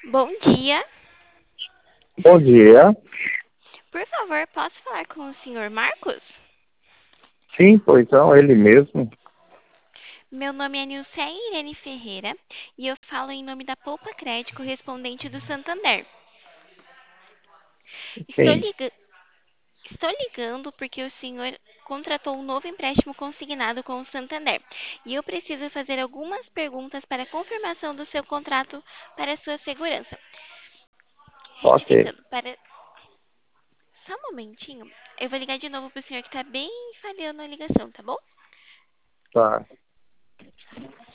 Bom dia. Bom dia. Por favor, posso falar com o senhor Marcos? Sim, pois não, ele mesmo. Meu nome é Nilceia Irene Ferreira e eu falo em nome da Poupa Crédito correspondente do Santander. Estou, Sim, liga- Estou ligando porque o senhor contratou um novo empréstimo consignado com o Santander e eu preciso fazer algumas perguntas para confirmação do seu contrato para sua segurança. ok. Retificando, para. Só um momentinho. Eu vou ligar de novo para o senhor que está bem falhando a ligação, tá bom? Tá.